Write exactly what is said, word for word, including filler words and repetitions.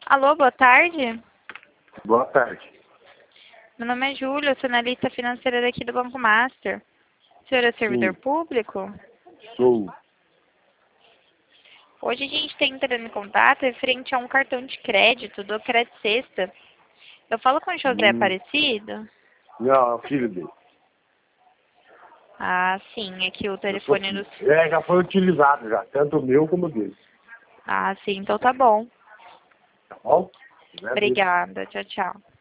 Alô, boa tarde. Boa tarde. Meu nome é Júlia, eu sou analista financeira daqui do Banco Master. O senhor é servidor Sim, público? sou. Hoje a gente está entrando em contato referente a um cartão de crédito do Crédito Sexta. Eu falo com o José Hum, Aparecido? não, é o filho dele. Ah, sim, aqui o Eu sou telefone filho. do... É, já foi utilizado já, tanto o meu como o dele. Ah, sim, então tá bom. Tá bom? Maravilha. Obrigada, tchau, tchau.